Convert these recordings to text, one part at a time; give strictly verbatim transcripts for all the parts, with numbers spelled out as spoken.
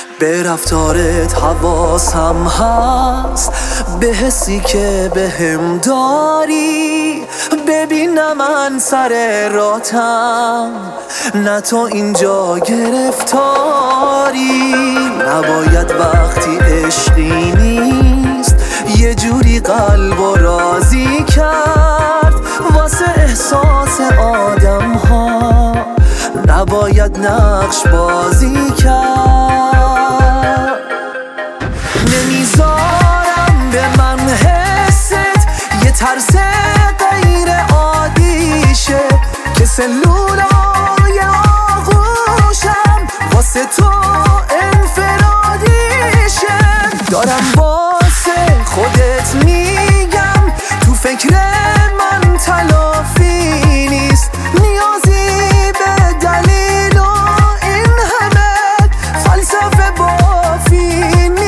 به رفتارت حواسم هست، به حسی که بهم داری. ببینم من سر راتم، نه تو اینجا گرفتاری. نباید وقتی عشقی نیست یه جوری قلب و راضی کرد. واسه احساس آدم ها نباید نقش بازی کرد. نمیذارم به من حست یه ترس غیر عادی شه، که سلولای آغوشم واسه تو انفرادی شه. دارم واسه خودت میگم تو فکر من تلافی نیست، نیازی به دلیل و این همه فلسفه بافی نیست.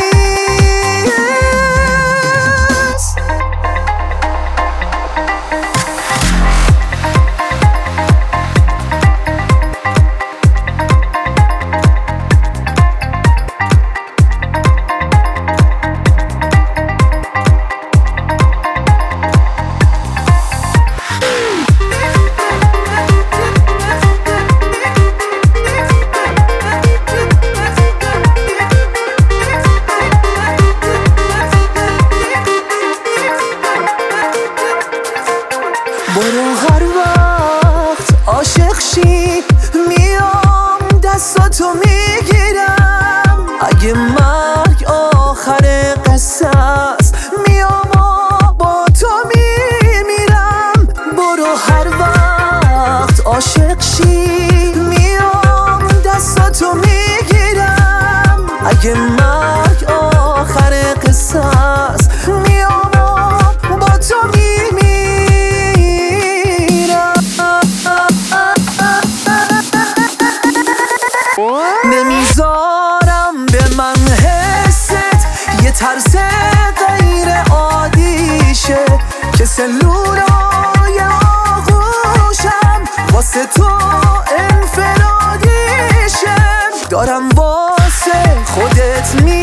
برو هر وقت عاشق شی میام دستاتو میگیرم. اگه مرگ آخر قصه است میام و با تو میمیرم. برو هر وقت عاشق شی میام دستاتو میگیرم. اگه مرگ آخر قصه است میام و با تو میمیرم. نمیذارم به من حست یه ترس غیر عادی شه، که سلولای آغوشم واسه تو انفرادی شه. دارم واسه خودت می